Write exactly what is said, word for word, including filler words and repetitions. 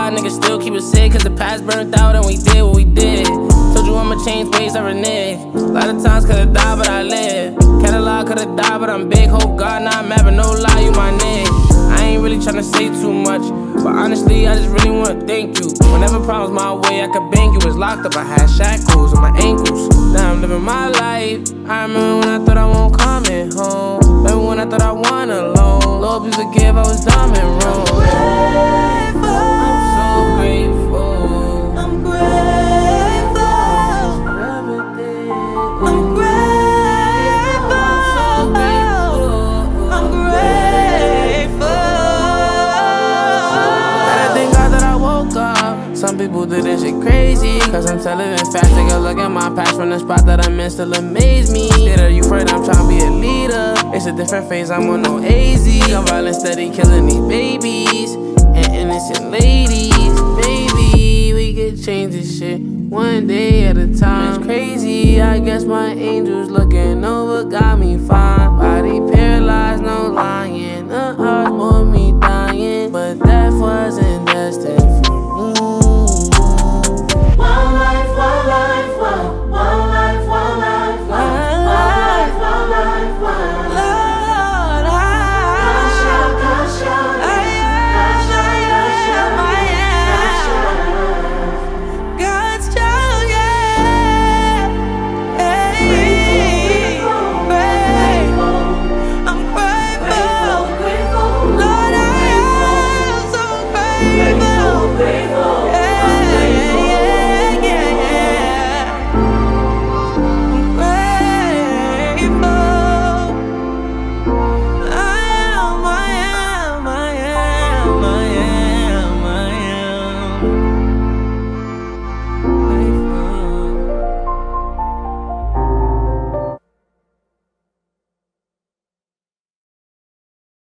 God, niggas still keep it sick, cause the past burnt out and we did what we did. Told you I'ma change ways, I renege. A lot of times could've died, but I live. Catalog could've died, but I'm big. Hope God, now I'm having no lie, you my nigga. I ain't really tryna say too much, but honestly, I just really wanna thank you. Whenever problems my way, I could bang you. Was locked up, I had shackles on my ankles. Now I'm living my life. I remember when I thought I won't coming home. Remember when I thought I won alone. Lord, please forgive, I was dumb and wrong. I'm so grateful. I'm grateful. I'm grateful. I'm grateful. And I thank God that I woke up. Some people do this shit crazy, cause I'm telling it fast. Take a look at my past from the spot that I'm in, still amaze me. State are you afraid I'm trying to be a leader? It's a different phase, I'm on no A Z. I'm violent, steady killing these babies and innocent ladies. Baby, we could change this shit one day at a time. It's crazy, I guess my angels looking over got me fired.